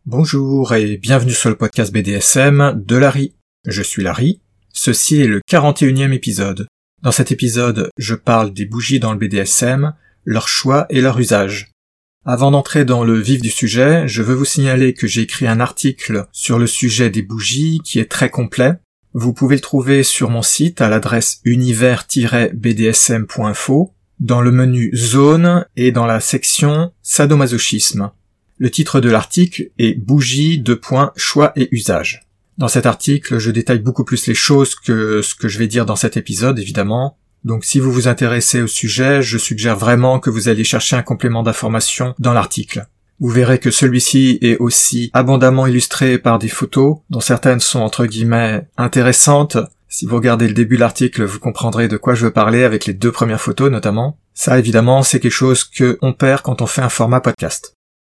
Bonjour et bienvenue sur le podcast BDSM de Larry. Je suis Larry, ceci est le 41e épisode. Dans cet épisode, je parle des bougies dans le BDSM, leur choix et leur usage. Avant d'entrer dans le vif du sujet, je veux vous signaler que j'ai écrit un article sur le sujet des bougies qui est très complet. Vous pouvez le trouver sur mon site à l'adresse univers-bdsm.info, dans le menu Zone et dans la section Sadomasochisme. Le titre de l'article est Bougies, choix et usage. Dans cet article, je détaille beaucoup plus les choses que ce que je vais dire dans cet épisode, évidemment. Donc si vous vous intéressez au sujet, je suggère vraiment que vous alliez chercher un complément d'information dans l'article. Vous verrez que celui-ci est aussi abondamment illustré par des photos, dont certaines sont entre guillemets intéressantes. Si vous regardez le début de l'article, vous comprendrez de quoi je veux parler avec les 2 premières photos notamment. Ça évidemment, c'est quelque chose qu'on perd quand on fait un format podcast.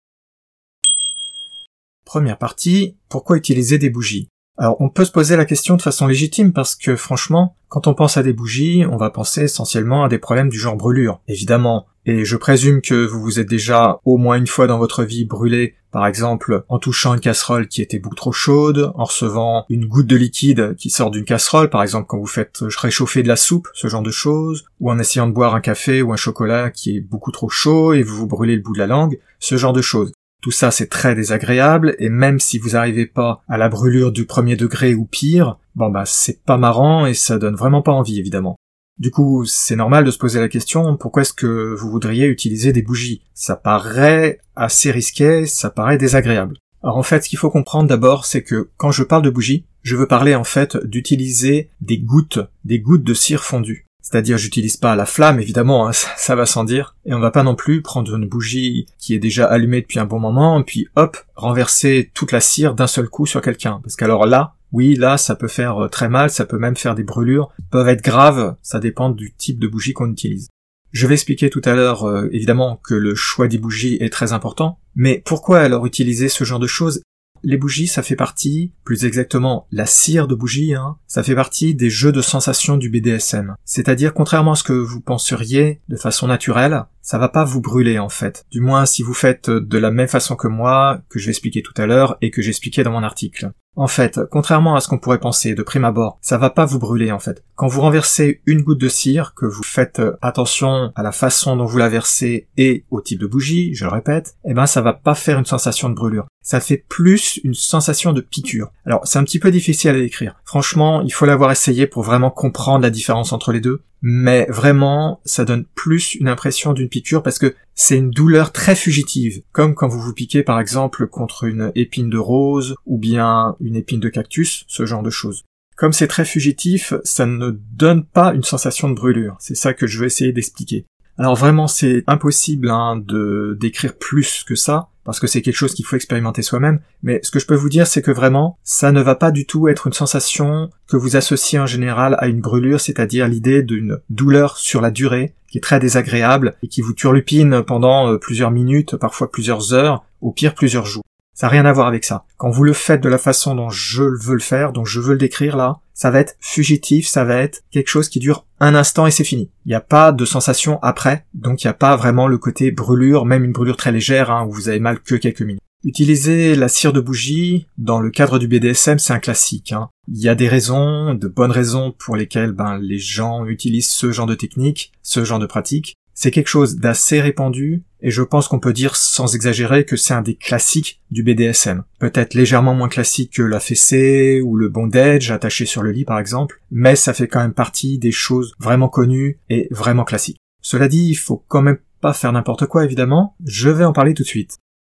Première partie, pourquoi utiliser des bougies ? Alors on peut se poser la question de façon légitime parce que franchement, quand on pense à des bougies, on va penser essentiellement à des problèmes du genre brûlure, évidemment. Et je présume que vous vous êtes déjà au moins une fois dans votre vie brûlé, par exemple en touchant une casserole qui était beaucoup trop chaude, en recevant une goutte de liquide qui sort d'une casserole, par exemple quand vous faites réchauffer de la soupe, ce genre de choses, ou en essayant de boire un café ou un chocolat qui est beaucoup trop chaud et vous vous brûlez le bout de la langue, ce genre de choses. Tout ça, c'est très désagréable, et même si vous n'arrivez pas à la brûlure du 1er degré ou pire, c'est pas marrant et ça donne vraiment pas envie, évidemment. Du coup, c'est normal de se poser la question, pourquoi est-ce que vous voudriez utiliser des bougies ? Ça paraît assez risqué, ça paraît désagréable. Alors en fait, ce qu'il faut comprendre d'abord, c'est que quand je parle de bougies, je veux parler en fait d'utiliser des gouttes de cire fondue. C'est-à-dire, j'utilise pas la flamme, évidemment, ça va sans dire. Et on va pas non plus prendre une bougie qui est déjà allumée depuis un bon moment, puis hop, renverser toute la cire d'un seul coup sur quelqu'un. Parce qu'alors là, oui, là, ça peut faire très mal, ça peut même faire des brûlures, qui peuvent être graves, ça dépend du type de bougie qu'on utilise. Je vais expliquer tout à l'heure, évidemment, que le choix des bougies est très important. Mais pourquoi alors utiliser ce genre de choses ? Les bougies, ça fait partie, plus exactement la cire de bougie, ça fait partie des jeux de sensations du BDSM. C'est-à-dire, contrairement à ce que vous penseriez de façon naturelle, ça va pas vous brûler en fait. Du moins si vous faites de la même façon que moi, que je vais expliquer tout à l'heure et que j'expliquais dans mon article. En fait, contrairement à ce qu'on pourrait penser de prime abord, ça va pas vous brûler en fait. Quand vous renversez une goutte de cire, que vous faites attention à la façon dont vous la versez et au type de bougie, je le répète, ça va pas faire une sensation de brûlure. Ça fait plus une sensation de piqûre. Alors, c'est un petit peu difficile à décrire. Franchement, il faut l'avoir essayé pour vraiment comprendre la différence entre les deux. Mais vraiment, ça donne plus une impression d'une piqûre parce que c'est une douleur très fugitive. Comme quand vous vous piquez par exemple contre une épine de rose ou bien une épine de cactus, ce genre de choses. Comme c'est très fugitif, ça ne donne pas une sensation de brûlure. C'est ça que je vais essayer d'expliquer. Alors vraiment, c'est impossible de décrire plus que ça, parce que c'est quelque chose qu'il faut expérimenter soi-même, mais ce que je peux vous dire, c'est que vraiment, ça ne va pas du tout être une sensation que vous associez en général à une brûlure, c'est-à-dire l'idée d'une douleur sur la durée, qui est très désagréable, et qui vous turlupine pendant plusieurs minutes, parfois plusieurs heures, au pire plusieurs jours. Ça n'a rien à voir avec ça. Quand vous le faites de la façon dont je veux le faire, dont je veux le décrire là, ça va être fugitif, ça va être quelque chose qui dure un instant et c'est fini. Il n'y a pas de sensation après, donc il n'y a pas vraiment le côté brûlure, même une brûlure très légère, où vous avez mal que quelques minutes. Utiliser la cire de bougie dans le cadre du BDSM, c'est un classique. Il y a des raisons, de bonnes raisons pour lesquelles les gens utilisent ce genre de technique, ce genre de pratique. C'est quelque chose d'assez répandu, et je pense qu'on peut dire sans exagérer que c'est un des classiques du BDSM. Peut-être légèrement moins classique que la fessée ou le bondage attaché sur le lit par exemple, mais ça fait quand même partie des choses vraiment connues et vraiment classiques. Cela dit, il faut quand même pas faire n'importe quoi évidemment, je vais en parler tout de suite.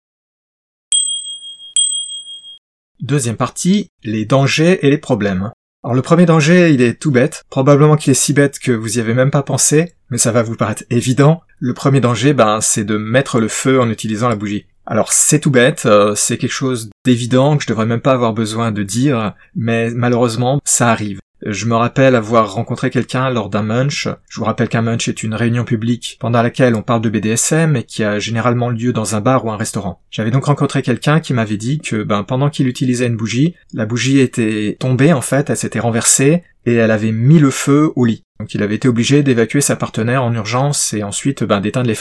Deuxième partie, les dangers et les problèmes. Alors le premier danger, il est tout bête, probablement qu'il est si bête que vous y avez même pas pensé, mais ça va vous paraître évident. Le premier danger, c'est de mettre le feu en utilisant la bougie. Alors c'est tout bête, c'est quelque chose d'évident que je devrais même pas avoir besoin de dire, mais malheureusement, ça arrive. Je me rappelle avoir rencontré quelqu'un lors d'un munch. Je vous rappelle qu'un munch est une réunion publique pendant laquelle on parle de BDSM et qui a généralement lieu dans un bar ou un restaurant. J'avais donc rencontré quelqu'un qui m'avait dit que pendant qu'il utilisait une bougie, la bougie était tombée en fait, elle s'était renversée et elle avait mis le feu au lit. Donc il avait été obligé d'évacuer sa partenaire en urgence et ensuite d'éteindre les flammes.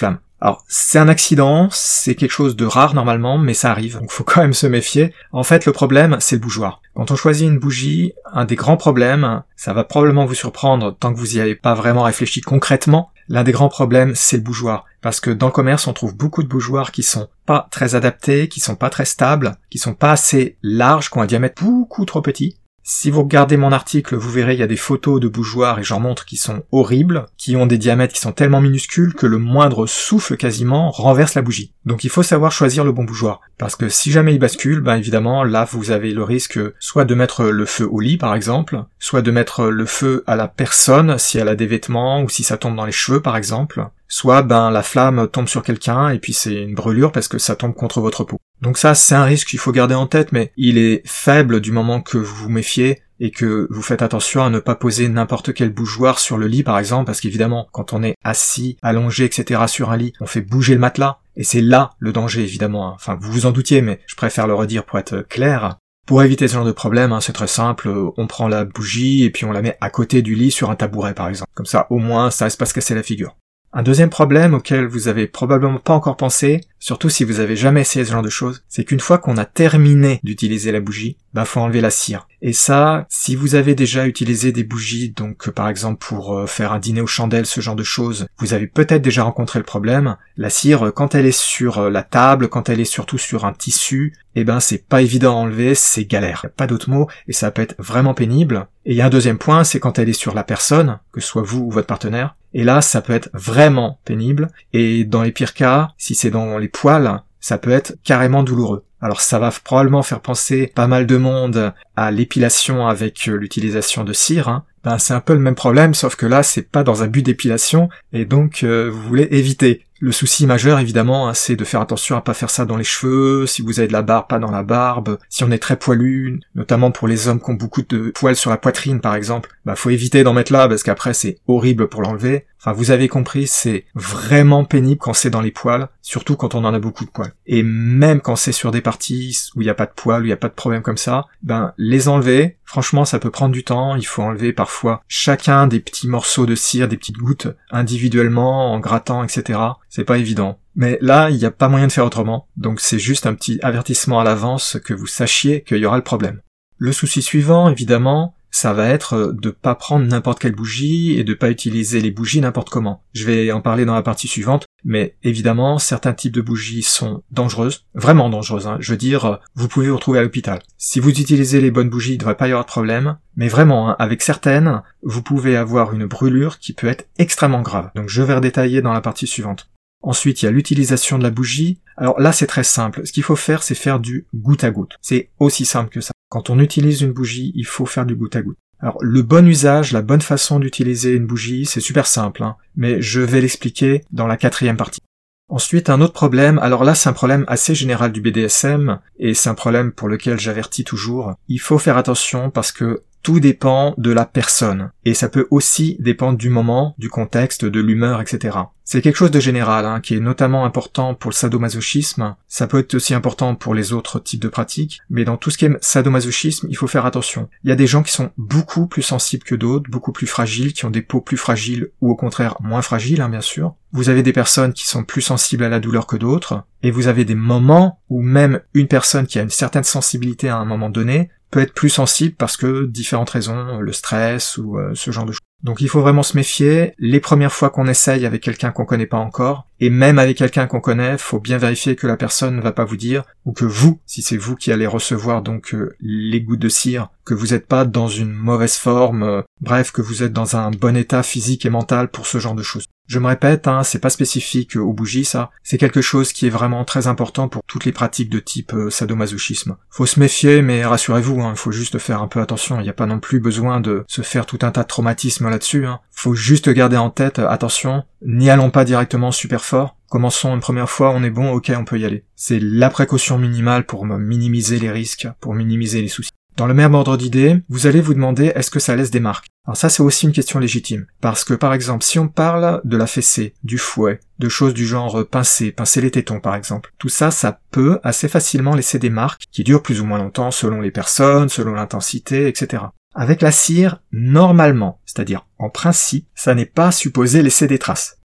Alors, c'est un accident, c'est quelque chose de rare normalement, mais ça arrive, donc faut quand même se méfier. En fait, le problème, c'est le bougeoir. Quand on choisit une bougie, un des grands problèmes, ça va probablement vous surprendre tant que vous y avez pas vraiment réfléchi concrètement, l'un des grands problèmes, c'est le bougeoir. Parce que dans le commerce, on trouve beaucoup de bougeoirs qui sont pas très adaptés, qui sont pas très stables, qui sont pas assez larges, qui ont un diamètre beaucoup trop petit. Si vous regardez mon article, vous verrez, il y a des photos de bougeoirs et j'en montre qui sont horribles, qui ont des diamètres qui sont tellement minuscules que le moindre souffle quasiment renverse la bougie. Donc il faut savoir choisir le bon bougeoir. Parce que si jamais il bascule, ben évidemment, là vous avez le risque soit de mettre le feu au lit par exemple, soit de mettre le feu à la personne si elle a des vêtements ou si ça tombe dans les cheveux par exemple, soit ben la flamme tombe sur quelqu'un et puis c'est une brûlure parce que ça tombe contre votre peau. Donc ça, c'est un risque qu'il faut garder en tête, mais il est faible du moment que vous vous méfiez et que vous faites attention à ne pas poser n'importe quel bougeoir sur le lit, par exemple, parce qu'évidemment, quand on est assis, allongé, etc. sur un lit, on fait bouger le matelas, et c'est là le danger, évidemment. Enfin, vous vous en doutiez, mais je préfère le redire pour être clair. Pour éviter ce genre de problème, c'est très simple, on prend la bougie et puis on la met à côté du lit sur un tabouret, par exemple. Comme ça, au moins, ça reste pas se casser la figure. Un deuxième problème auquel vous avez probablement pas encore pensé, surtout si vous avez jamais essayé ce genre de choses, c'est qu'une fois qu'on a terminé d'utiliser la bougie, faut enlever la cire. Et ça, si vous avez déjà utilisé des bougies, donc par exemple pour faire un dîner aux chandelles, ce genre de choses, vous avez peut-être déjà rencontré le problème. La cire, quand elle est sur la table, quand elle est surtout sur un tissu, c'est pas évident à enlever, c'est galère. Y a pas d'autre mot, et ça peut être vraiment pénible. Et il y a un deuxième point, c'est quand elle est sur la personne, que ce soit vous ou votre partenaire, et là, ça peut être vraiment pénible, et dans les pires cas, si c'est dans les poils, ça peut être carrément douloureux. Alors ça va probablement faire penser pas mal de monde à l'épilation avec l'utilisation de cire, c'est un peu le même problème, sauf que là, c'est pas dans un but d'épilation, et donc vous voulez éviter. Le souci majeur, évidemment, c'est de faire attention à pas faire ça dans les cheveux, si vous avez de la barbe, pas dans la barbe, si on est très poilu, notamment pour les hommes qui ont beaucoup de poils sur la poitrine, par exemple, faut éviter d'en mettre là, parce qu'après, c'est horrible pour l'enlever. Enfin, vous avez compris, c'est vraiment pénible quand c'est dans les poils, surtout quand on en a beaucoup de poils. Et même quand c'est sur des parties où il n'y a pas de poils, où il n'y a pas de problème comme ça, les enlever, franchement, ça peut prendre du temps, il faut enlever parfois chacun des petits morceaux de cire, des petites gouttes, individuellement, en grattant, etc. C'est pas évident. Mais là, il n'y a pas moyen de faire autrement, donc c'est juste un petit avertissement à l'avance que vous sachiez qu'il y aura le problème. Le souci suivant, évidemment, ça va être de pas prendre n'importe quelle bougie et de pas utiliser les bougies n'importe comment. Je vais en parler dans la partie suivante, mais évidemment, certains types de bougies sont dangereuses, vraiment dangereuses, Je veux dire, vous pouvez vous retrouver à l'hôpital. Si vous utilisez les bonnes bougies, il ne devrait pas y avoir de problème, mais vraiment, avec certaines, vous pouvez avoir une brûlure qui peut être extrêmement grave. Donc je vais redétailler dans la partie suivante. Ensuite, il y a l'utilisation de la bougie. Alors là, c'est très simple. Ce qu'il faut faire, c'est faire du goutte à goutte. C'est aussi simple que ça. Quand on utilise une bougie, il faut faire du goutte à goutte. Alors, le bon usage, la bonne façon d'utiliser une bougie, c'est super simple, mais je vais l'expliquer dans la 4e partie. Ensuite, un autre problème, alors là, c'est un problème assez général du BDSM, et c'est un problème pour lequel j'avertis toujours. Il faut faire attention parce que tout dépend de la personne, et ça peut aussi dépendre du moment, du contexte, de l'humeur, etc. C'est quelque chose de général, qui est notamment important pour le sadomasochisme, ça peut être aussi important pour les autres types de pratiques, mais dans tout ce qui est sadomasochisme, il faut faire attention. Il y a des gens qui sont beaucoup plus sensibles que d'autres, beaucoup plus fragiles, qui ont des peaux plus fragiles, ou au contraire moins fragiles, bien sûr. Vous avez des personnes qui sont plus sensibles à la douleur que d'autres, et vous avez des moments où même une personne qui a une certaine sensibilité à un moment donné peut être plus sensible parce que différentes raisons, le stress ou ce genre de choses. Donc il faut vraiment se méfier. Les premières fois qu'on essaye avec quelqu'un qu'on connaît pas encore, et même avec quelqu'un qu'on connaît, faut bien vérifier que la personne ne va pas vous dire, ou que vous, si c'est vous qui allez recevoir donc les gouttes de cire, que vous n'êtes pas dans une mauvaise forme, bref, que vous êtes dans un bon état physique et mental pour ce genre de choses. Je me répète, c'est pas spécifique aux bougies, ça. C'est quelque chose qui est vraiment très important pour toutes les pratiques de type sadomasochisme. Faut se méfier, mais rassurez-vous, il faut juste faire un peu attention. Il n'y a pas non plus besoin de se faire tout un tas de traumatismes là-dessus. Faut juste garder en tête, attention, n'y allons pas directement super fort. Commençons une première fois, on est bon, ok, on peut y aller. C'est la précaution minimale pour minimiser les risques, pour minimiser les soucis. Dans le même ordre d'idées, vous allez vous demander est-ce que ça laisse des marques. Alors ça, c'est aussi une question légitime. Parce que par exemple, si on parle de la fessée, du fouet, de choses du genre pincer les tétons par exemple, tout ça, ça peut assez facilement laisser des marques qui durent plus ou moins longtemps selon les personnes, selon l'intensité, etc. Avec la cire, normalement, c'est-à-dire en principe, ça n'est pas supposé laisser des traces.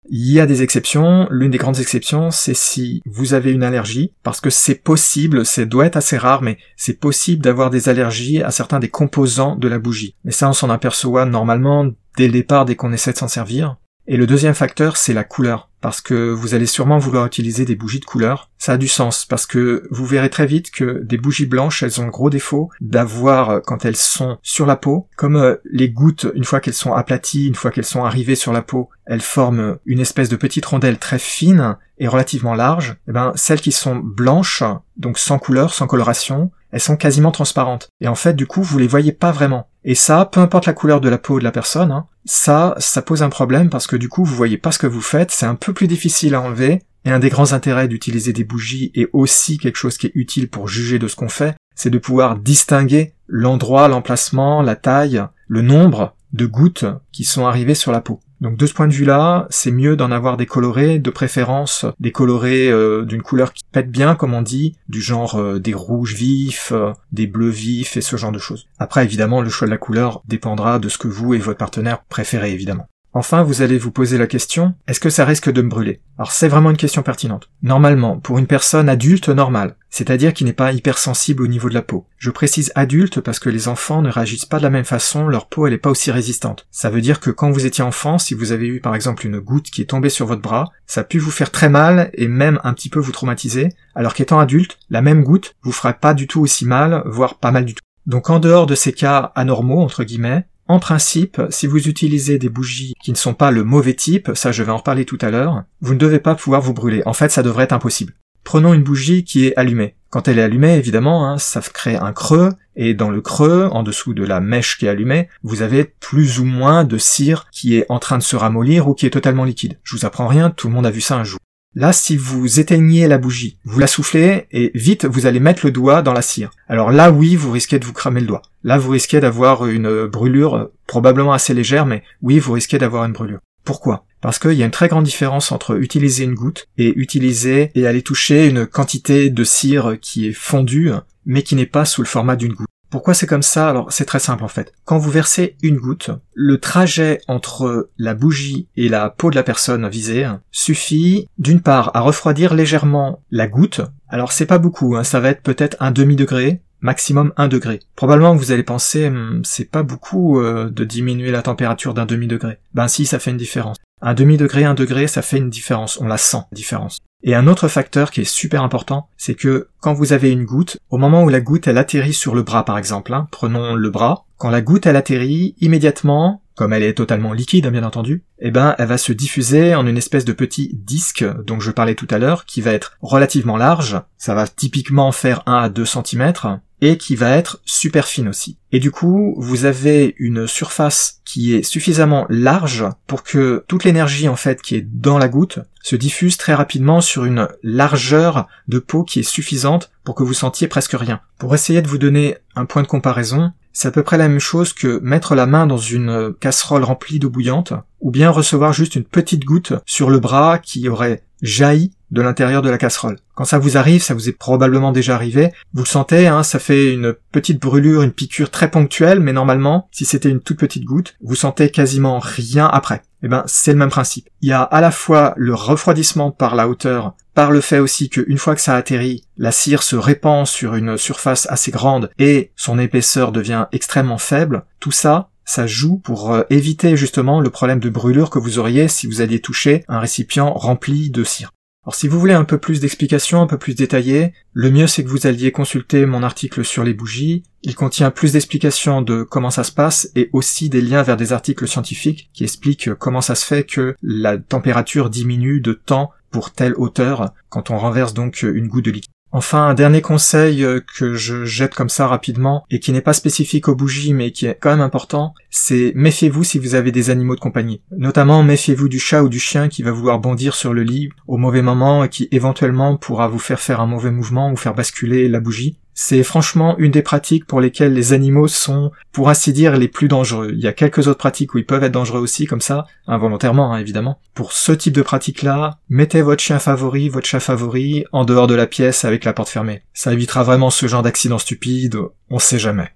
Il y a des exceptions, l'une des grandes exceptions, c'est si vous avez une allergie, parce que c'est possible, ça doit être assez rare, mais c'est possible d'avoir des allergies à certains des composants de la bougie. Mais ça, on s'en aperçoit normalement dès le départ, dès qu'on essaie de s'en servir. Et le deuxième facteur, c'est la couleur, parce que vous allez sûrement vouloir utiliser des bougies de couleur. Ça a du sens, parce que vous verrez très vite que des bougies blanches, elles ont le gros défaut d'avoir, quand elles sont sur la peau, comme les gouttes, une fois qu'elles sont aplaties, une fois qu'elles sont arrivées sur la peau, elles forment une espèce de petite rondelle très fine et relativement large. Et celles qui sont blanches, donc sans couleur, sans coloration, elles sont quasiment transparentes. Et en fait, du coup, vous les voyez pas vraiment. Et ça, peu importe la couleur de la peau de la personne, ça pose un problème parce que du coup, vous voyez pas ce que vous faites, c'est un peu plus difficile à enlever. Et un des grands intérêts d'utiliser des bougies et aussi quelque chose qui est utile pour juger de ce qu'on fait, c'est de pouvoir distinguer l'endroit, l'emplacement, la taille, le nombre de gouttes qui sont arrivées sur la peau. Donc de ce point de vue-là, c'est mieux d'en avoir des colorés, de préférence des colorés d'une couleur qui pète bien, comme on dit, du genre des rouges vifs, des bleus vifs et ce genre de choses. Après, évidemment, le choix de la couleur dépendra de ce que vous et votre partenaire préférez, évidemment. Enfin, vous allez vous poser la question, est-ce que ça risque de me brûler? Alors c'est vraiment une question pertinente. Normalement, pour une personne adulte normale, c'est-à-dire qui n'est pas hypersensible au niveau de la peau. Je précise adulte parce que les enfants ne réagissent pas de la même façon, leur peau elle est pas aussi résistante. Ça veut dire que quand vous étiez enfant, si vous avez eu par exemple une goutte qui est tombée sur votre bras, ça a pu vous faire très mal et même un petit peu vous traumatiser, alors qu'étant adulte, la même goutte vous fera pas du tout aussi mal, voire pas mal du tout. Donc en dehors de ces cas anormaux, entre guillemets, en principe, si vous utilisez des bougies qui ne sont pas le mauvais type, ça je vais en reparler tout à l'heure, vous ne devez pas pouvoir vous brûler. En fait, ça devrait être impossible. Prenons une bougie qui est allumée. Quand elle est allumée, évidemment, ça crée un creux, et dans le creux, en dessous de la mèche qui est allumée, vous avez plus ou moins de cire qui est en train de se ramollir ou qui est totalement liquide. Je vous apprends rien, tout le monde a vu ça un jour. Là, si vous éteignez la bougie, vous la soufflez, et vite, vous allez mettre le doigt dans la cire. Alors là, oui, vous risquez de vous cramer le doigt. Là, vous risquez d'avoir une brûlure, probablement assez légère, mais oui, vous risquez d'avoir une brûlure. Pourquoi? Parce qu'il y a une très grande différence entre utiliser une goutte et utiliser et aller toucher une quantité de cire qui est fondue, mais qui n'est pas sous le format d'une goutte. Pourquoi c'est comme ça? Alors c'est très simple en fait. Quand vous versez une goutte, le trajet entre la bougie et la peau de la personne visée suffit d'une part à refroidir légèrement la goutte. Alors c'est pas beaucoup, ça va être peut-être un demi-degré, maximum 1 degré. Probablement vous allez penser c'est pas beaucoup de diminuer la température d'un demi-degré. Ben si, ça fait une différence. Un demi-degré, 1 degré, ça fait une différence, on la sent, différence. Et un autre facteur qui est super important, c'est que quand vous avez une goutte, au moment où la goutte elle atterrit sur le bras par exemple, prenons le bras, quand la goutte elle atterrit, immédiatement, comme elle est totalement liquide bien entendu, elle va se diffuser en une espèce de petit disque dont je parlais tout à l'heure, qui va être relativement large, ça va typiquement faire 1 à 2 cm, et qui va être super fine aussi. Et du coup, vous avez une surface qui est suffisamment large pour que toute l'énergie en fait qui est dans la goutte se diffuse très rapidement sur une largeur de peau qui est suffisante pour que vous sentiez presque rien. Pour essayer de vous donner un point de comparaison, c'est à peu près la même chose que mettre la main dans une casserole remplie d'eau bouillante, ou bien recevoir juste une petite goutte sur le bras qui aurait jailli de l'intérieur de la casserole. Quand ça vous arrive, ça vous est probablement déjà arrivé, vous le sentez, ça fait une petite brûlure, une piqûre très ponctuelle, mais normalement, si c'était une toute petite goutte, vous sentez quasiment rien après. C'est le même principe. Il y a à la fois le refroidissement par la hauteur, par le fait aussi qu'une fois que ça atterrit, la cire se répand sur une surface assez grande et son épaisseur devient extrêmement faible. Tout ça, ça joue pour éviter justement le problème de brûlure que vous auriez si vous alliez toucher un récipient rempli de cire. Alors si vous voulez un peu plus d'explications, un peu plus détaillées, le mieux c'est que vous alliez consulter mon article sur les bougies. Il contient plus d'explications de comment ça se passe et aussi des liens vers des articles scientifiques qui expliquent comment ça se fait que la température diminue de temps pour telle hauteur quand on renverse donc une goutte de liquide. Enfin, un dernier conseil que je jette comme ça rapidement, et qui n'est pas spécifique aux bougies, mais qui est quand même important, c'est méfiez-vous si vous avez des animaux de compagnie. Notamment, méfiez-vous du chat ou du chien qui va vouloir bondir sur le lit au mauvais moment et qui éventuellement pourra vous faire un mauvais mouvement ou faire basculer la bougie. C'est franchement une des pratiques pour lesquelles les animaux sont, pour ainsi dire, les plus dangereux. Il y a quelques autres pratiques où ils peuvent être dangereux aussi, comme ça, involontairement, évidemment. Pour ce type de pratique-là, mettez votre chien favori, votre chat favori, en dehors de la pièce avec la porte fermée. Ça évitera vraiment ce genre d'accident stupide, on sait jamais.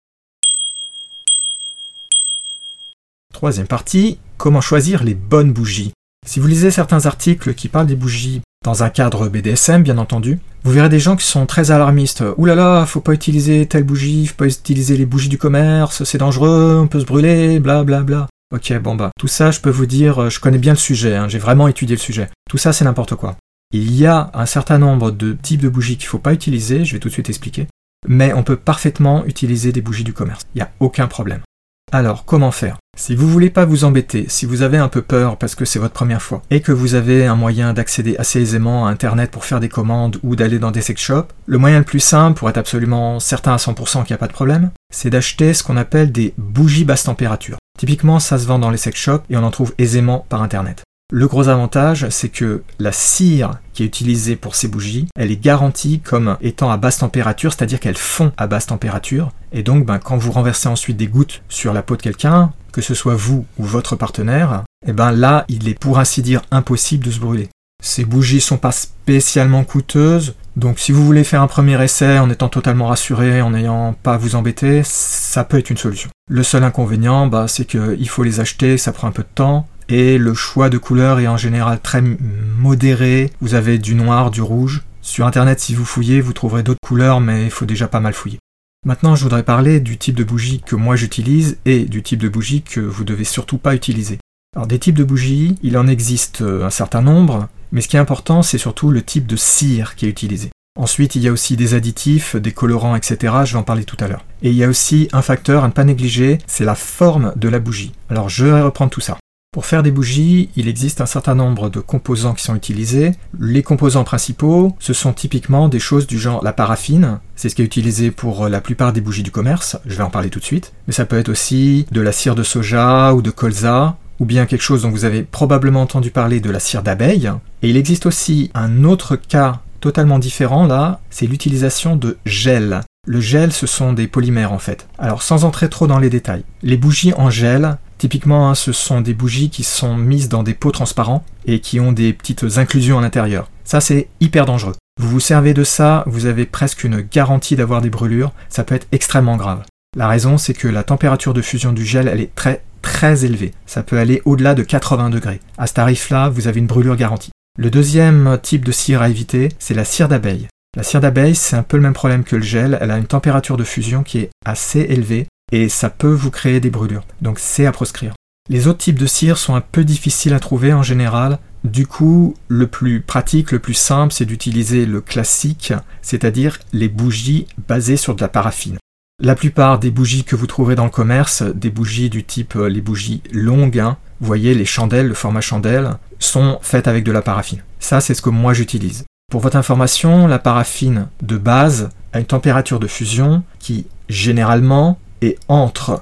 Troisième partie, comment choisir les bonnes bougies. Si vous lisez certains articles qui parlent des bougies dans un cadre BDSM, bien entendu, vous verrez des gens qui sont très alarmistes. « Ouh là là, faut pas utiliser telle bougie, faut pas utiliser les bougies du commerce, c'est dangereux, on peut se brûler, bla bla bla. » Ok, bon bah, tout ça, je peux vous dire, je connais bien le sujet, hein, j'ai vraiment étudié le sujet. Tout ça, c'est n'importe quoi. Il y a un certain nombre de types de bougies qu'il faut pas utiliser, je vais tout de suite expliquer, mais on peut parfaitement utiliser des bougies du commerce, il n'y a aucun problème. Alors, comment faire? Si vous voulez pas vous embêter, si vous avez un peu peur parce que c'est votre première fois, et que vous avez un moyen d'accéder assez aisément à Internet pour faire des commandes ou d'aller dans des sex shops, le moyen le plus simple, pour être absolument certain à 100% qu'il n'y a pas de problème, c'est d'acheter ce qu'on appelle des bougies basse température. Typiquement, ça se vend dans les sex shops et on en trouve aisément par Internet. Le gros avantage, c'est que la cire qui est utilisée pour ces bougies, elle est garantie comme étant à basse température, c'est-à-dire qu'elle fond à basse température, et donc quand vous renversez ensuite des gouttes sur la peau de quelqu'un, que ce soit vous ou votre partenaire, là, il est pour ainsi dire impossible de se brûler. Ces bougies sont pas spécialement coûteuses, donc si vous voulez faire un premier essai en étant totalement rassuré, en n'ayant pas à vous embêter, ça peut être une solution. Le seul inconvénient, c'est qu'il faut les acheter, ça prend un peu de temps, et le choix de couleurs est en général très modéré. Vous avez du noir, du rouge. Sur Internet, si vous fouillez, vous trouverez d'autres couleurs, mais il faut déjà pas mal fouiller. Maintenant, je voudrais parler du type de bougie que moi j'utilise et du type de bougie que vous devez surtout pas utiliser. Alors, des types de bougies, il en existe un certain nombre, mais ce qui est important, c'est surtout le type de cire qui est utilisé. Ensuite, il y a aussi des additifs, des colorants, etc. Je vais en parler tout à l'heure. Et il y a aussi un facteur à ne pas négliger, c'est la forme de la bougie. Alors, je vais reprendre tout ça. Pour faire des bougies, il existe un certain nombre de composants qui sont utilisés. Les composants principaux, ce sont typiquement des choses du genre la paraffine, c'est ce qui est utilisé pour la plupart des bougies du commerce, je vais en parler tout de suite, mais ça peut être aussi de la cire de soja ou de colza, ou bien quelque chose dont vous avez probablement entendu parler, de la cire d'abeille. Et il existe aussi un autre cas totalement différent là, c'est l'utilisation de gel. Le gel, ce sont des polymères en fait. Alors sans entrer trop dans les détails, les bougies en gel, typiquement, ce sont des bougies qui sont mises dans des pots transparents et qui ont des petites inclusions à l'intérieur. Ça, c'est hyper dangereux. Vous vous servez de ça, vous avez presque une garantie d'avoir des brûlures, ça peut être extrêmement grave. La raison, c'est que la température de fusion du gel, elle est très très élevée. Ça peut aller au-delà de 80 degrés. À ce tarif-là, vous avez une brûlure garantie. Le deuxième type de cire à éviter, c'est la cire d'abeille. La cire d'abeille, c'est un peu le même problème que le gel, elle a une température de fusion qui est assez élevée, et ça peut vous créer des brûlures, donc c'est à proscrire. Les autres types de cire sont un peu difficiles à trouver en général, du coup le plus pratique, le plus simple, c'est d'utiliser le classique, c'est-à-dire les bougies basées sur de la paraffine. La plupart des bougies que vous trouverez dans le commerce, des bougies du type les bougies longues, vous voyez les chandelles, le format chandelle, sont faites avec de la paraffine. Ça c'est ce que moi j'utilise. Pour votre information, la paraffine de base a une température de fusion qui généralement est entre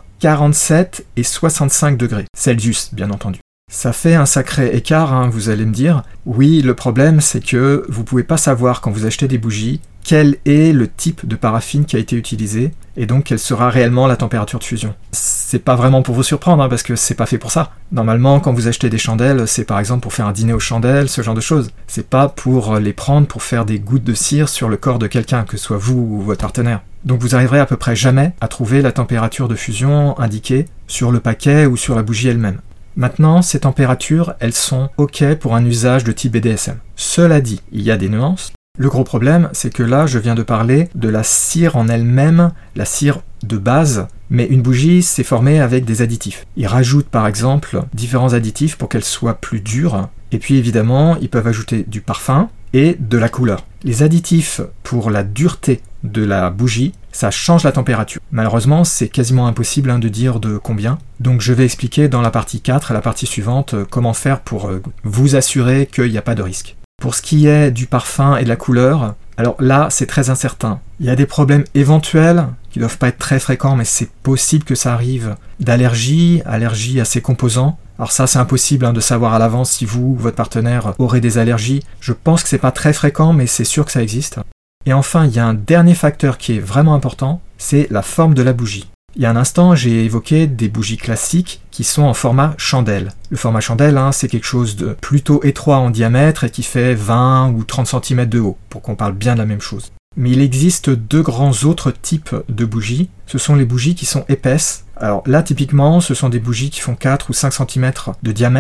47 et 65 degrés Celsius, bien entendu. Ça fait un sacré écart, vous allez me dire. Oui, le problème, c'est que vous pouvez pas savoir quand vous achetez des bougies quel est le type de paraffine qui a été utilisé et donc quelle sera réellement la température de fusion. C'est pas vraiment pour vous surprendre, parce que c'est pas fait pour ça. Normalement, quand vous achetez des chandelles, c'est par exemple pour faire un dîner aux chandelles, ce genre de choses. C'est pas pour les prendre pour faire des gouttes de cire sur le corps de quelqu'un, que ce soit vous ou votre partenaire. Donc vous arriverez à peu près jamais à trouver la température de fusion indiquée sur le paquet ou sur la bougie elle-même. Maintenant, ces températures, elles sont OK pour un usage de type BDSM. Cela dit, il y a des nuances. Le gros problème, c'est que là, je viens de parler de la cire en elle-même, la cire de base, mais une bougie, c'est formé avec des additifs. Ils rajoutent par exemple différents additifs pour qu'elle soit plus dure, et puis évidemment, ils peuvent ajouter du parfum et de la couleur. Les additifs pour la dureté de la bougie, ça change la température. Malheureusement, c'est quasiment impossible de dire de combien, donc je vais expliquer dans la partie 4, la partie suivante, comment faire pour vous assurer qu'il n'y a pas de risque. Pour ce qui est du parfum et de la couleur, alors là, c'est très incertain. Il y a des problèmes éventuels qui doivent pas être très fréquents, mais c'est possible que ça arrive d'allergie à ces composants. Alors ça, c'est impossible de savoir à l'avance si vous ou votre partenaire aurez des allergies. Je pense que c'est pas très fréquent, mais c'est sûr que ça existe. Et enfin, il y a un dernier facteur qui est vraiment important, c'est la forme de la bougie. Il y a un instant, j'ai évoqué des bougies classiques qui sont en format chandelle. Le format chandelle, c'est quelque chose de plutôt étroit en diamètre et qui fait 20 ou 30 cm de haut, pour qu'on parle bien de la même chose. Mais il existe deux grands autres types de bougies. Ce sont les bougies qui sont épaisses. Alors là, typiquement, ce sont des bougies qui font 4 ou 5 cm de diamètre,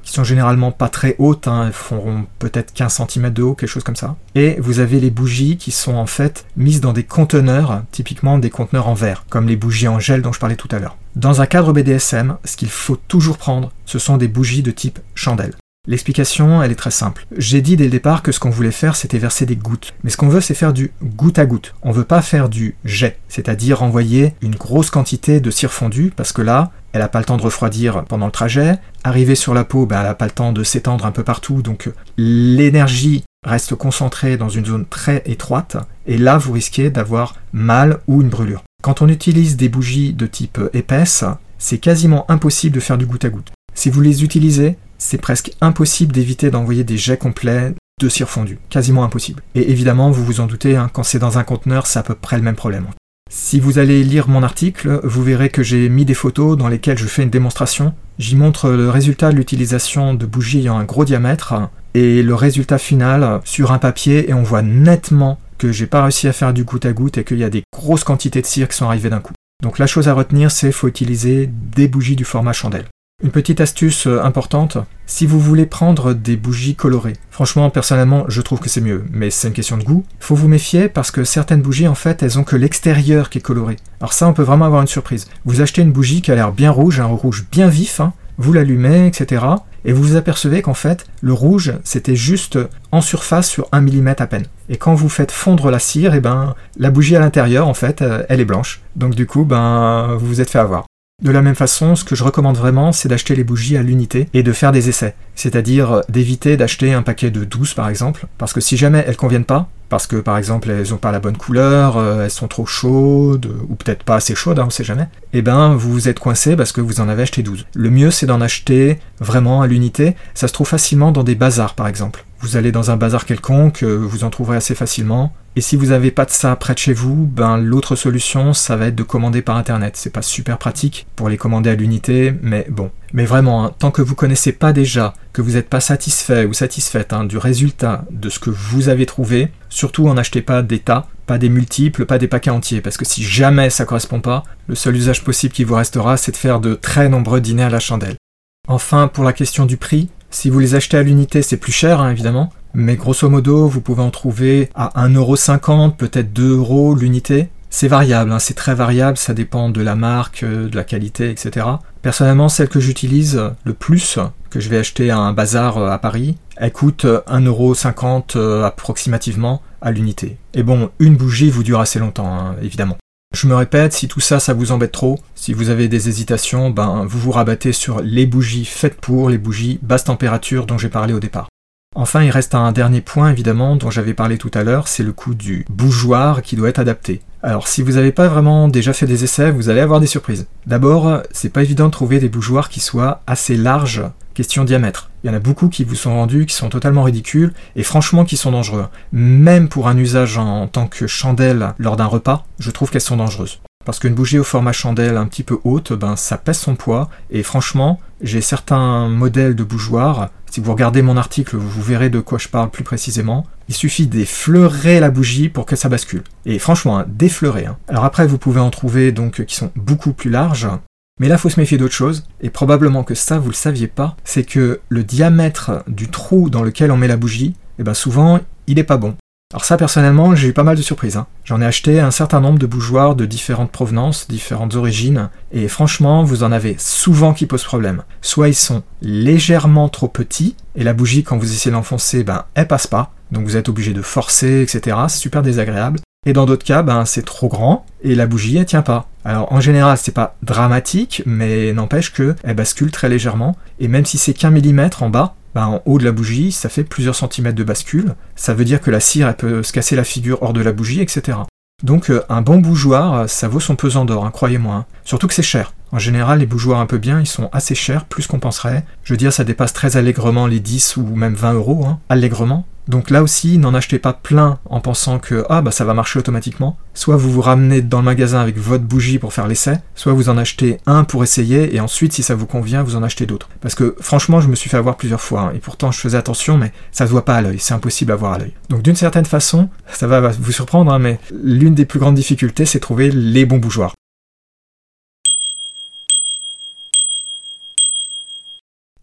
qui sont généralement pas très hautes, elles feront peut-être 15 cm de haut, quelque chose comme ça. Et vous avez les bougies qui sont en fait mises dans des conteneurs, typiquement des conteneurs en verre, comme les bougies en gel dont je parlais tout à l'heure. Dans un cadre BDSM, ce qu'il faut toujours prendre, ce sont des bougies de type chandelle. L'explication, elle est très simple. J'ai dit dès le départ que ce qu'on voulait faire, c'était verser des gouttes. Mais ce qu'on veut, c'est faire du goutte à goutte. On veut pas faire du jet, c'est-à-dire envoyer une grosse quantité de cire fondue, parce que là, elle n'a pas le temps de refroidir pendant le trajet. Arriver sur la peau, elle n'a pas le temps de s'étendre un peu partout, donc l'énergie reste concentrée dans une zone très étroite, et là, vous risquez d'avoir mal ou une brûlure. Quand on utilise des bougies de type épaisse, c'est quasiment impossible de faire du goutte à goutte. Si vous les utilisez, c'est presque impossible d'éviter d'envoyer des jets complets de cire fondue. Quasiment impossible. Et évidemment, vous vous en doutez, quand c'est dans un conteneur, c'est à peu près le même problème. Si vous allez lire mon article, vous verrez que j'ai mis des photos dans lesquelles je fais une démonstration. J'y montre le résultat de l'utilisation de bougies ayant un gros diamètre et le résultat final sur un papier, et on voit nettement que j'ai pas réussi à faire du goutte à goutte et qu'il y a des grosses quantités de cire qui sont arrivées d'un coup. Donc la chose à retenir, c'est qu'il faut utiliser des bougies du format chandelle. Une petite astuce importante, si vous voulez prendre des bougies colorées, franchement, personnellement, je trouve que c'est mieux, mais c'est une question de goût. Il faut vous méfier parce que certaines bougies, en fait, elles ont que l'extérieur qui est coloré. Alors ça, on peut vraiment avoir une surprise. Vous achetez une bougie qui a l'air bien rouge, un rouge bien vif, vous l'allumez, etc. Et vous vous apercevez qu'en fait, le rouge, c'était juste en surface sur 1 mm à peine. Et quand vous faites fondre la cire, la bougie à l'intérieur, en fait, elle est blanche. Donc du coup, vous vous êtes fait avoir. De la même façon, ce que je recommande vraiment, c'est d'acheter les bougies à l'unité et de faire des essais. C'est-à-dire d'éviter d'acheter un paquet de 12 par exemple, parce que si jamais elles conviennent pas, parce que par exemple elles ont pas la bonne couleur, elles sont trop chaudes, ou peut-être pas assez chaudes, on sait jamais, vous vous êtes coincé parce que vous en avez acheté 12. Le mieux c'est d'en acheter vraiment à l'unité, ça se trouve facilement dans des bazars par exemple. Vous allez dans un bazar quelconque, vous en trouverez assez facilement. Et si vous n'avez pas de ça près de chez vous, l'autre solution, ça va être de commander par internet. C'est pas super pratique pour les commander à l'unité, mais bon. Mais vraiment, tant que vous connaissez pas déjà, que vous n'êtes pas satisfait ou satisfaite du résultat de ce que vous avez trouvé, surtout en achetez pas des tas, pas des multiples, pas des paquets entiers, parce que si jamais ça correspond pas, le seul usage possible qui vous restera, c'est de faire de très nombreux dîners à la chandelle. Enfin, pour la question du prix, si vous les achetez à l'unité, c'est plus cher, évidemment, mais grosso modo, vous pouvez en trouver à 1,50€, peut-être 2€ l'unité. C'est variable, c'est très variable, ça dépend de la marque, de la qualité, etc. Personnellement, celle que j'utilise le plus, que je vais acheter à un bazar à Paris, elle coûte 1,50€ approximativement à l'unité. Et bon, une bougie vous dure assez longtemps, évidemment. Je me répète, si tout ça, ça vous embête trop, si vous avez des hésitations, vous vous rabattez sur les bougies faites pour, les bougies basse température dont j'ai parlé au départ. Enfin, il reste un dernier point, évidemment, dont j'avais parlé tout à l'heure, c'est le coût du bougeoir qui doit être adapté. Alors, si vous n'avez pas vraiment déjà fait des essais, vous allez avoir des surprises. D'abord, c'est pas évident de trouver des bougeoirs qui soient assez larges, question diamètre. Il y en a beaucoup qui vous sont vendus, qui sont totalement ridicules, et franchement qui sont dangereux. Même pour un usage en tant que chandelle lors d'un repas, je trouve qu'elles sont dangereuses. Parce qu'une bougie au format chandelle un petit peu haute, ça pèse son poids, et franchement, j'ai certains modèles de bougeoirs, si vous regardez mon article, vous verrez de quoi je parle plus précisément, il suffit d'effleurer la bougie pour que ça bascule. Et franchement, d'effleurer. Alors après, vous pouvez en trouver donc qui sont beaucoup plus larges, mais là, il faut se méfier d'autre chose, et probablement que ça, vous le saviez pas, c'est que le diamètre du trou dans lequel on met la bougie, souvent, il est pas bon. Alors ça, personnellement, j'ai eu pas mal de surprises. J'en ai acheté un certain nombre de bougeoirs de différentes provenances, différentes origines, et franchement, vous en avez souvent qui posent problème. Soit ils sont légèrement trop petits, et la bougie, quand vous essayez d'enfoncer, elle passe pas, donc vous êtes obligé de forcer, etc. C'est super désagréable. Et dans d'autres cas, c'est trop grand, et la bougie, elle tient pas. Alors en général, c'est pas dramatique, mais n'empêche que elle bascule très légèrement, et même si c'est qu'1 millimètre en bas, en haut de la bougie, ça fait plusieurs centimètres de bascule. Ça veut dire que la cire, elle peut se casser la figure hors de la bougie, etc. Donc un bon bougeoir, ça vaut son pesant d'or, croyez-moi. Surtout que c'est cher. En général, les bougeoirs un peu bien, ils sont assez chers, plus qu'on penserait. Je veux dire, ça dépasse très allègrement les 10 ou même 20€, allègrement. Donc là aussi, n'en achetez pas plein en pensant que ça va marcher automatiquement. Soit vous vous ramenez dans le magasin avec votre bougie pour faire l'essai, soit vous en achetez un pour essayer, et ensuite, si ça vous convient, vous en achetez d'autres. Parce que franchement, je me suis fait avoir plusieurs fois, et pourtant je faisais attention, mais ça se voit pas à l'œil, c'est impossible à voir à l'œil. Donc d'une certaine façon, ça va vous surprendre, mais l'une des plus grandes difficultés, c'est trouver les bons bougeoirs.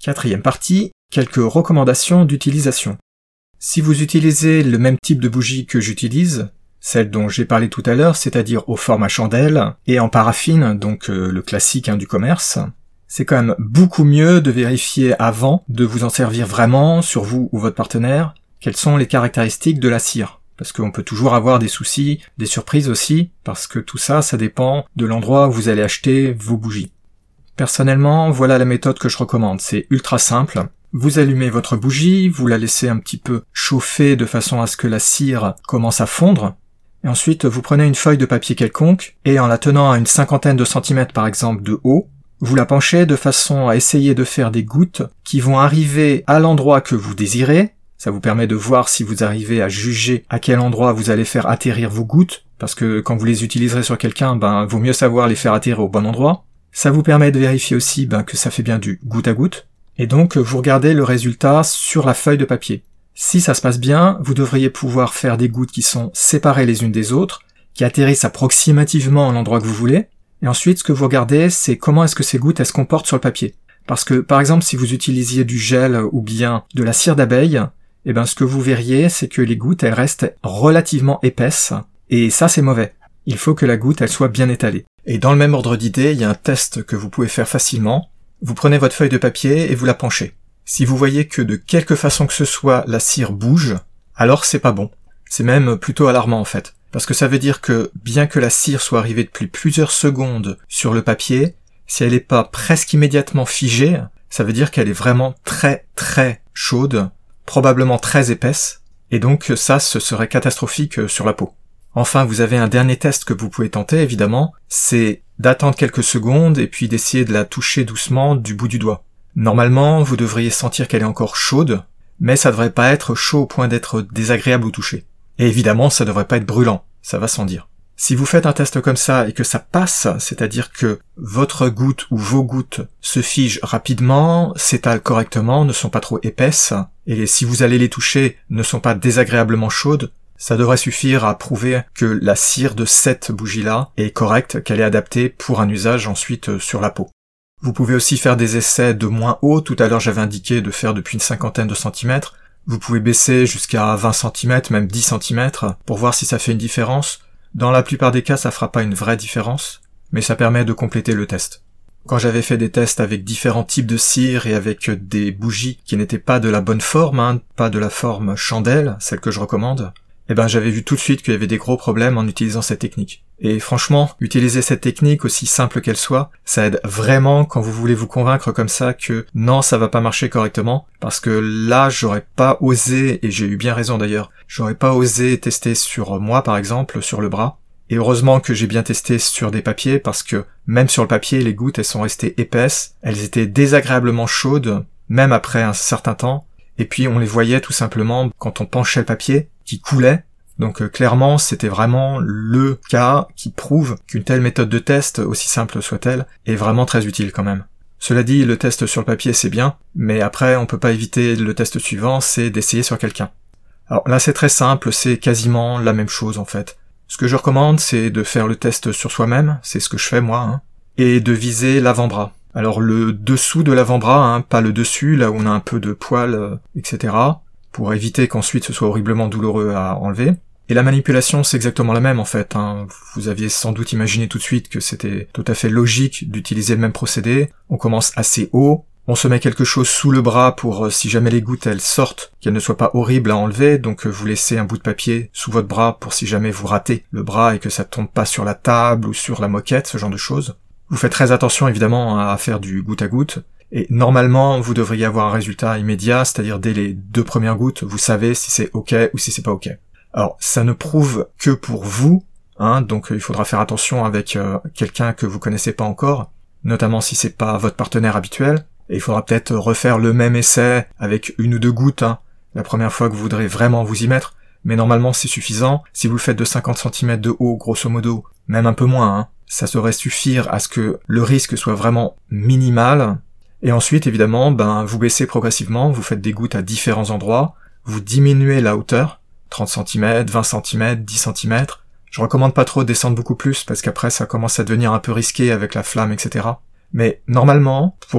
Quatrième partie, quelques recommandations d'utilisation. Si vous utilisez le même type de bougie que j'utilise, celle dont j'ai parlé tout à l'heure, c'est-à-dire au format chandelle et en paraffine, donc le classique du commerce, c'est quand même beaucoup mieux de vérifier avant de vous en servir vraiment sur vous ou votre partenaire quelles sont les caractéristiques de la cire. Parce qu'on peut toujours avoir des soucis, des surprises aussi, parce que tout ça, ça dépend de l'endroit où vous allez acheter vos bougies. Personnellement, voilà la méthode que je recommande, c'est ultra simple. Vous allumez votre bougie, vous la laissez un petit peu chauffer de façon à ce que la cire commence à fondre, et ensuite vous prenez une feuille de papier quelconque, et en la tenant à une 50aine de centimètres par exemple de haut, vous la penchez de façon à essayer de faire des gouttes qui vont arriver à l'endroit que vous désirez. Ça vous permet de voir si vous arrivez à juger à quel endroit vous allez faire atterrir vos gouttes, parce que quand vous les utiliserez sur quelqu'un, vaut mieux savoir les faire atterrir au bon endroit. Ça vous permet de vérifier aussi que ça fait bien du goutte à goutte, et donc vous regardez le résultat sur la feuille de papier. Si ça se passe bien, vous devriez pouvoir faire des gouttes qui sont séparées les unes des autres, qui atterrissent approximativement à l'endroit que vous voulez, et ensuite ce que vous regardez, c'est comment est-ce que ces gouttes elles se comportent sur le papier. Parce que par exemple si vous utilisiez du gel ou bien de la cire d'abeille, ce que vous verriez, c'est que les gouttes, elles restent relativement épaisses, et ça, c'est mauvais. Il faut que la goutte, elle soit bien étalée. Et dans le même ordre d'idée, il y a un test que vous pouvez faire facilement. Vous prenez votre feuille de papier et vous la penchez. Si vous voyez que de quelque façon que ce soit, la cire bouge, alors c'est pas bon. C'est même plutôt alarmant, en fait. Parce que ça veut dire que, bien que la cire soit arrivée depuis plusieurs secondes sur le papier, si elle n'est pas presque immédiatement figée, ça veut dire qu'elle est vraiment très très chaude, probablement très épaisse, et donc ça, ce serait catastrophique sur la peau. Enfin, vous avez un dernier test que vous pouvez tenter, évidemment, c'est d'attendre quelques secondes et puis d'essayer de la toucher doucement du bout du doigt. Normalement, vous devriez sentir qu'elle est encore chaude, mais ça devrait pas être chaud au point d'être désagréable au toucher. Et évidemment, ça devrait pas être brûlant, ça va sans dire. Si vous faites un test comme ça et que ça passe, c'est-à-dire que votre goutte ou vos gouttes se figent rapidement, s'étalent correctement, ne sont pas trop épaisses, et si vous allez les toucher, ne sont pas désagréablement chaudes, ça devrait suffire à prouver que la cire de cette bougie-là est correcte, qu'elle est adaptée pour un usage ensuite sur la peau. Vous pouvez aussi faire des essais de moins haut, tout à l'heure j'avais indiqué de faire depuis une 50aine de centimètres, vous pouvez baisser jusqu'à 20 cm, même 10 cm, pour voir si ça fait une différence. Dans la plupart des cas, ça fera pas une vraie différence, mais ça permet de compléter le test. Quand j'avais fait des tests avec différents types de cire et avec des bougies qui n'étaient pas de la bonne forme, pas de la forme chandelle, celle que je recommande, j'avais vu tout de suite qu'il y avait des gros problèmes en utilisant cette technique. Et franchement, utiliser cette technique, aussi simple qu'elle soit, ça aide vraiment quand vous voulez vous convaincre comme ça que non, ça va pas marcher correctement, parce que là, j'aurais pas osé, et j'ai eu bien raison d'ailleurs, j'aurais pas osé tester sur moi par exemple, sur le bras, et heureusement que j'ai bien testé sur des papiers, parce que même sur le papier, les gouttes, elles sont restées épaisses, elles étaient désagréablement chaudes, même après un certain temps, et puis on les voyait tout simplement quand on penchait le papier, qui coulait. Donc clairement, c'était vraiment le cas qui prouve qu'une telle méthode de test, aussi simple soit-elle, est vraiment très utile quand même. Cela dit, le test sur le papier c'est bien, mais après on peut pas éviter le test suivant, c'est d'essayer sur quelqu'un. Alors là c'est très simple, c'est quasiment la même chose en fait. Ce que je recommande, c'est de faire le test sur soi-même, c'est ce que je fais moi, et de viser l'avant-bras. Alors le dessous de l'avant-bras, pas le dessus, là où on a un peu de poils, etc., pour éviter qu'ensuite ce soit horriblement douloureux à enlever. Et la manipulation, c'est exactement la même en fait. Vous aviez sans doute imaginé tout de suite que c'était tout à fait logique d'utiliser le même procédé. On commence assez haut, on se met quelque chose sous le bras pour, si jamais les gouttes elles sortent, qu'elles ne soient pas horribles à enlever, donc vous laissez un bout de papier sous votre bras pour si jamais vous ratez le bras et que ça tombe pas sur la table ou sur la moquette, ce genre de choses. Vous faites très attention évidemment à faire du goutte à goutte. Et normalement, vous devriez avoir un résultat immédiat, c'est-à-dire dès les 2 premières gouttes, vous savez si c'est OK ou si c'est pas OK. Alors, ça ne prouve que pour vous, donc il faudra faire attention avec quelqu'un que vous connaissez pas encore, notamment si c'est pas votre partenaire habituel, et il faudra peut-être refaire le même essai avec 1 ou 2 gouttes, la première fois que vous voudrez vraiment vous y mettre, mais normalement c'est suffisant. Si vous le faites de 50 cm de haut, grosso modo, même un peu moins, ça devrait suffire à ce que le risque soit vraiment minimal. Et ensuite, évidemment, vous baissez progressivement, vous faites des gouttes à différents endroits, vous diminuez la hauteur, 30 cm, 20 cm, 10 cm. Je recommande pas trop de descendre beaucoup plus, parce qu'après ça commence à devenir un peu risqué avec la flamme, etc. Mais normalement, pour le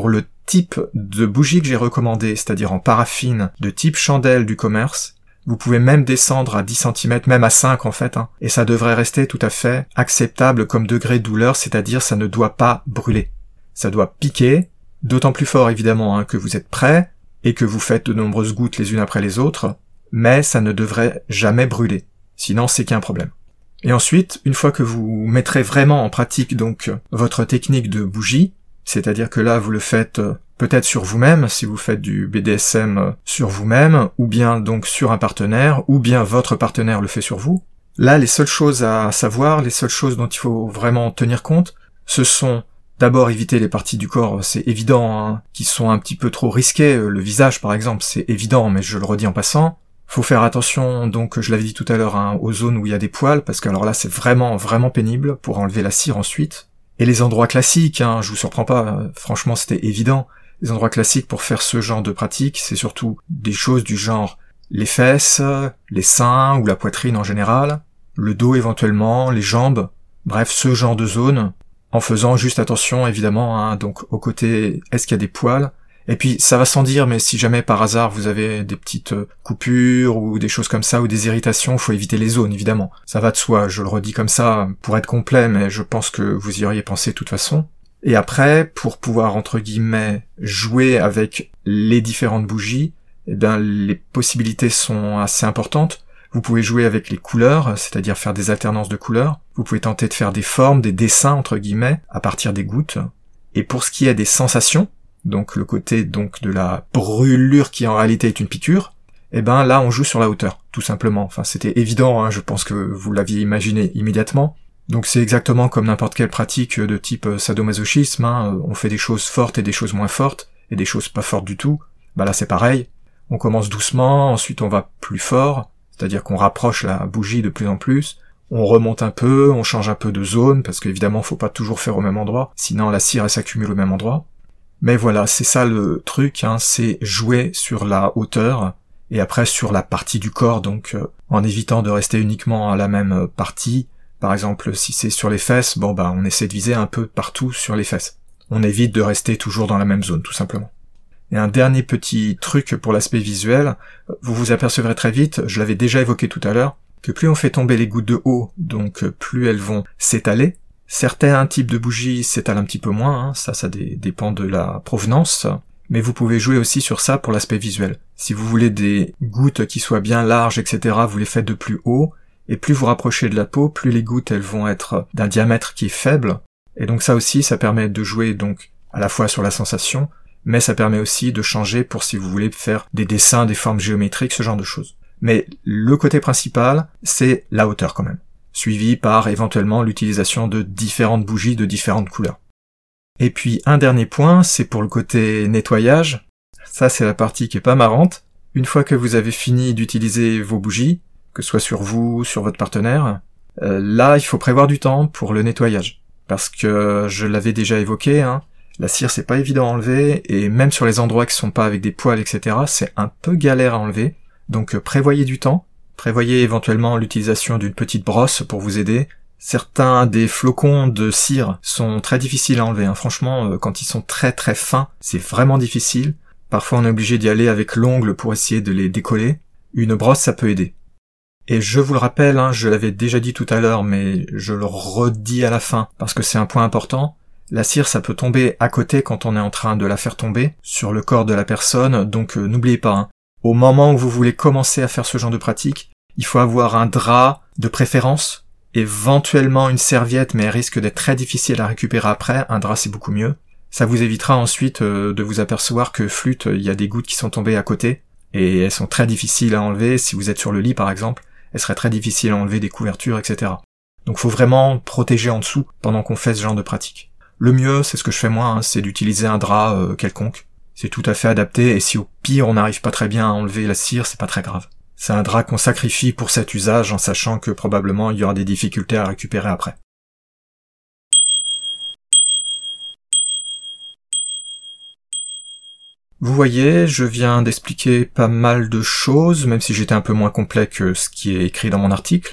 type de bougie que j'ai recommandé, c'est-à-dire en paraffine, de type chandelle du commerce, vous pouvez même descendre à 10 cm, même à 5 en fait, et ça devrait rester tout à fait acceptable comme degré de douleur, c'est-à-dire ça ne doit pas brûler. Ça doit piquer, d'autant plus fort évidemment que vous êtes prêt, et que vous faites de nombreuses gouttes les unes après les autres, mais ça ne devrait jamais brûler. Sinon c'est qu'il y a un problème. Et ensuite, une fois que vous mettrez vraiment en pratique donc votre technique de bougie, c'est-à-dire que là vous le faites peut-être sur vous-même, si vous faites du BDSM sur vous-même, ou bien donc sur un partenaire, ou bien votre partenaire le fait sur vous, là les seules choses à savoir, les seules choses dont il faut vraiment tenir compte, ce sont d'abord éviter les parties du corps, c'est évident, qui sont un petit peu trop risquées, le visage par exemple, c'est évident, mais je le redis en passant. Faut faire attention, donc je l'avais dit tout à l'heure, aux zones où il y a des poils, parce que alors là c'est vraiment pénible pour enlever la cire ensuite. Et les endroits classiques, je vous surprends pas, franchement c'était évident. Les endroits classiques pour faire ce genre de pratique, c'est surtout des choses du genre les fesses, les seins ou la poitrine en général, le dos éventuellement, les jambes, bref ce genre de zone, en faisant juste attention évidemment donc au côté est-ce qu'il y a des poils. Et puis, ça va sans dire, mais si jamais par hasard vous avez des petites coupures ou des choses comme ça, ou des irritations, faut éviter les zones, évidemment. Ça va de soi, je le redis comme ça pour être complet, mais je pense que vous y auriez pensé de toute façon. Et après, pour pouvoir, entre guillemets, jouer avec les différentes bougies, les possibilités sont assez importantes. Vous pouvez jouer avec les couleurs, c'est-à-dire faire des alternances de couleurs. Vous pouvez tenter de faire des formes, des dessins, entre guillemets, à partir des gouttes. Et pour ce qui est des sensations, donc le côté donc de la brûlure qui en réalité est une piqûre, là on joue sur la hauteur, tout simplement. Enfin c'était évident, je pense que vous l'aviez imaginé immédiatement. Donc c'est exactement comme n'importe quelle pratique de type sadomasochisme, on fait des choses fortes et des choses moins fortes, et des choses pas fortes du tout. Là c'est pareil, on commence doucement, ensuite on va plus fort, c'est-à-dire qu'on rapproche la bougie de plus en plus, on remonte un peu, on change un peu de zone, parce qu'évidemment faut pas toujours faire au même endroit, sinon la cire elle s'accumule au même endroit. Mais voilà, c'est ça le truc, c'est jouer sur la hauteur, et après sur la partie du corps, donc en évitant de rester uniquement à la même partie. Par exemple, si c'est sur les fesses, on essaie de viser un peu partout sur les fesses. On évite de rester toujours dans la même zone, tout simplement. Et un dernier petit truc pour l'aspect visuel, vous vous apercevrez très vite, je l'avais déjà évoqué tout à l'heure, que plus on fait tomber les gouttes de haut, donc plus elles vont s'étaler. Certains types de bougies s'étalent un petit peu moins, ça dépend de la provenance, mais vous pouvez jouer aussi sur ça pour l'aspect visuel. Si vous voulez des gouttes qui soient bien larges, etc., vous les faites de plus haut, et plus vous rapprochez de la peau, plus les gouttes elles vont être d'un diamètre qui est faible, et donc ça aussi, ça permet de jouer donc à la fois sur la sensation, mais ça permet aussi de changer pour si vous voulez faire des dessins, des formes géométriques, ce genre de choses. Mais le côté principal, c'est la hauteur quand même, suivi par éventuellement l'utilisation de différentes bougies de différentes couleurs. Et puis un dernier point, c'est pour le côté nettoyage. Ça c'est la partie qui est pas marrante. Une fois que vous avez fini d'utiliser vos bougies, que ce soit sur vous, sur votre partenaire, là il faut prévoir du temps pour le nettoyage. Parce que je l'avais déjà évoqué, la cire c'est pas évident à enlever, et même sur les endroits qui sont pas avec des poils, etc., c'est un peu galère à enlever. Donc prévoyez du temps. Prévoyez éventuellement l'utilisation d'une petite brosse pour vous aider. Certains des flocons de cire sont très difficiles à enlever, franchement, quand ils sont très très fins, c'est vraiment difficile. Parfois on est obligé d'y aller avec l'ongle pour essayer de les décoller. Une brosse ça peut aider. Et je vous le rappelle, je l'avais déjà dit tout à l'heure, mais je le redis à la fin, parce que c'est un point important, la cire ça peut tomber à côté quand on est en train de la faire tomber, sur le corps de la personne, donc n'oubliez pas, au moment où vous voulez commencer à faire ce genre de pratique, il faut avoir un drap de préférence, éventuellement une serviette, mais elle risque d'être très difficile à récupérer après, un drap c'est beaucoup mieux. Ça vous évitera ensuite de vous apercevoir que flûte, il y a des gouttes qui sont tombées à côté, et elles sont très difficiles à enlever, si vous êtes sur le lit par exemple, elles seraient très difficiles à enlever des couvertures, etc. Donc faut vraiment protéger en dessous pendant qu'on fait ce genre de pratique. Le mieux, c'est ce que je fais moi, c'est d'utiliser un drap quelconque. C'est tout à fait adapté, et si au pire on n'arrive pas très bien à enlever la cire, c'est pas très grave. C'est un drap qu'on sacrifie pour cet usage en sachant que probablement il y aura des difficultés à récupérer après. Vous voyez, je viens d'expliquer pas mal de choses, même si j'étais un peu moins complet que ce qui est écrit dans mon article.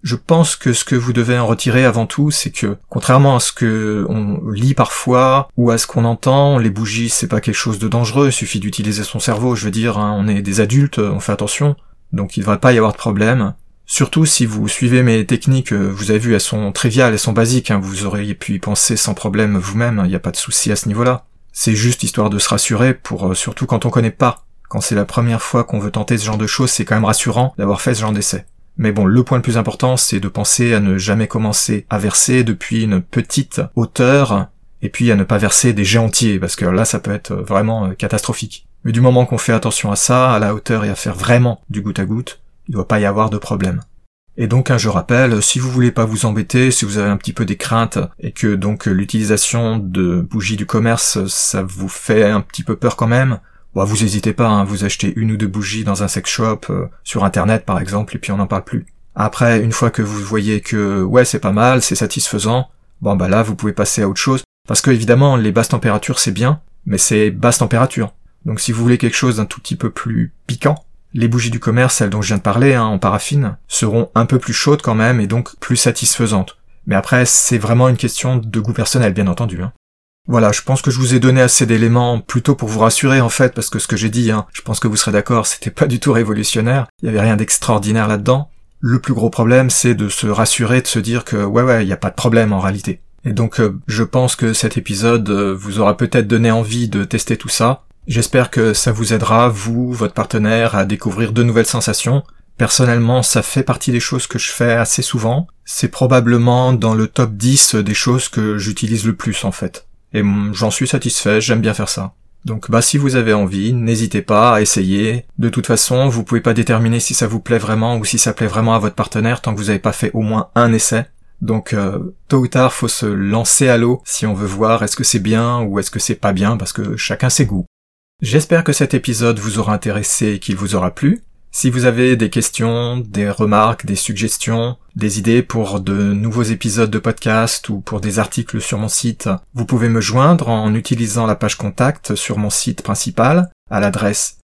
Je pense que ce que vous devez en retirer avant tout, c'est que, contrairement à ce que on lit parfois, ou à ce qu'on entend, les bougies c'est pas quelque chose de dangereux, il suffit d'utiliser son cerveau, je veux dire, hein, on est des adultes, on fait attention, donc il devrait pas y avoir de problème. Surtout si vous suivez mes techniques, vous avez vu, elles sont triviales, elles sont basiques, hein, vous auriez pu y penser sans problème vous-même, il n'y a pas de souci à ce niveau-là. C'est juste histoire de se rassurer pour, surtout quand on connaît pas. Quand c'est la première fois qu'on veut tenter ce genre de choses, c'est quand même rassurant d'avoir fait ce genre d'essai. Mais bon, le point le plus important, c'est de penser à ne jamais commencer à verser depuis une petite hauteur, et puis à ne pas verser des jets entiers, parce que là, ça peut être vraiment catastrophique. Mais du moment qu'on fait attention à ça, à la hauteur et à faire vraiment du goutte à goutte, il ne doit pas y avoir de problème. Et donc, je rappelle, si vous voulez pas vous embêter, si vous avez un petit peu des craintes, et que donc l'utilisation de bougies du commerce, ça vous fait un petit peu peur quand même, vous hésitez pas, hein, vous achetez 1 ou 2 bougies dans un sex shop, sur internet par exemple, et puis on n'en parle plus. Après, une fois que vous voyez que ouais c'est pas mal, c'est satisfaisant, là vous pouvez passer à autre chose, parce que évidemment les basses températures c'est bien, mais c'est basse température. Donc si vous voulez quelque chose d'un tout petit peu plus piquant, les bougies du commerce, celles dont je viens de parler, en paraffine, seront un peu plus chaudes quand même, et donc plus satisfaisantes. Mais après, c'est vraiment une question de goût personnel, bien entendu, hein. Voilà, je pense que je vous ai donné assez d'éléments plutôt pour vous rassurer en fait, parce que ce que j'ai dit, je pense que vous serez d'accord, c'était pas du tout révolutionnaire, il y avait rien d'extraordinaire là-dedans. Le plus gros problème, c'est de se rassurer, de se dire que ouais, il y a pas de problème en réalité. Et donc je pense que cet épisode vous aura peut-être donné envie de tester tout ça. J'espère que ça vous aidera, vous, votre partenaire, à découvrir de nouvelles sensations. Personnellement, ça fait partie des choses que je fais assez souvent. C'est probablement dans le top 10 des choses que j'utilise le plus en fait. Et j'en suis satisfait, j'aime bien faire ça. Donc si vous avez envie, n'hésitez pas à essayer. De toute façon, vous pouvez pas déterminer si ça vous plaît vraiment ou si ça plaît vraiment à votre partenaire tant que vous avez pas fait au moins un essai. Donc tôt ou tard, faut se lancer à l'eau si on veut voir est-ce que c'est bien ou est-ce que c'est pas bien, parce que chacun ses goûts. J'espère que cet épisode vous aura intéressé et qu'il vous aura plu. Si vous avez des questions, des remarques, des suggestions, des idées pour de nouveaux épisodes de podcast ou pour des articles sur mon site, vous pouvez me joindre en utilisant la page contact sur mon site principal à l'adresse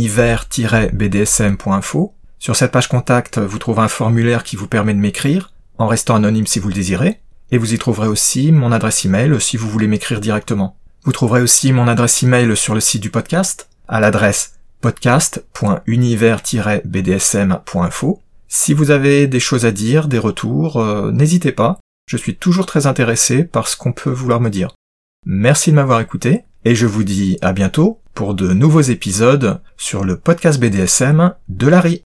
univers-bdsm.info. Sur cette page contact, vous trouverez un formulaire qui vous permet de m'écrire, en restant anonyme si vous le désirez, et vous y trouverez aussi mon adresse email si vous voulez m'écrire directement. Vous trouverez aussi mon adresse email sur le site du podcast à l'adresse podcast.univers-bdsm.info. Si vous avez des choses à dire, des retours, n'hésitez pas. Je suis toujours très intéressé par ce qu'on peut vouloir me dire. Merci de m'avoir écouté, et je vous dis à bientôt pour de nouveaux épisodes sur le podcast BDSM de Larry.